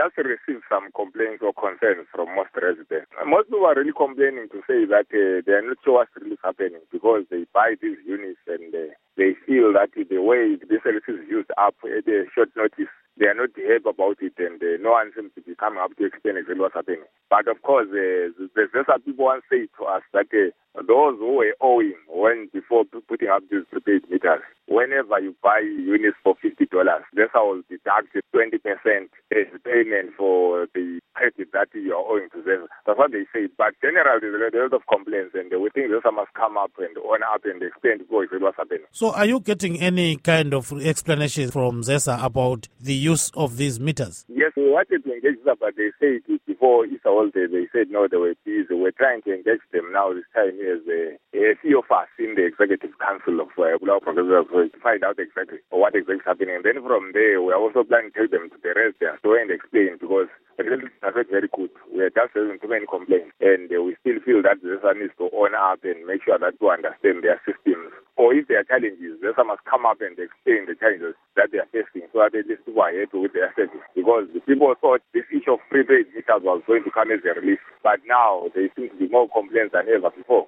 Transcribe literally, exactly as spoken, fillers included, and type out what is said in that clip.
just received some complaints or concerns from most residents. Most people are really complaining to say that uh, they are not sure what's really happening because they buy these units and uh, they feel that the way this service is used up at a short notice, they are not happy about it, and uh, no one seems to be coming up to explain exactly what's happening. But of course, uh, there's some people once say to us that uh, those who were owing when before putting up these prepaid meters, whenever you buy units for fifty dollars, that's how deduct twenty percent as payment for the credit that you are owing to them. That's what they say. But generally, there's a lot of complaints, and we think ZESA must come up and own up and explain to people exactly what's happening. So are you getting any kind of explanation from ZESA about the use of these meters? Yes, we wanted to engage them, but they said before Easter holiday, they said no, they were busy. We're trying to engage them now this time as a, a few of us in the Executive Council of uh, Bulawayo Progressive to find out exactly what exactly is happening. And then from there, we are also planning to take them to the residents to and explain because the results are not very good. We are just having too many complaints, and uh, we still feel that ZESA needs to own up and make sure that we understand their systems. Or if there are challenges, ZESA must come up and explain the challenges that they are facing so that at least people are happy with their service. Because the people thought this issue of prepaid meters was going to come as a relief, but now there seems to be more complaints than ever before.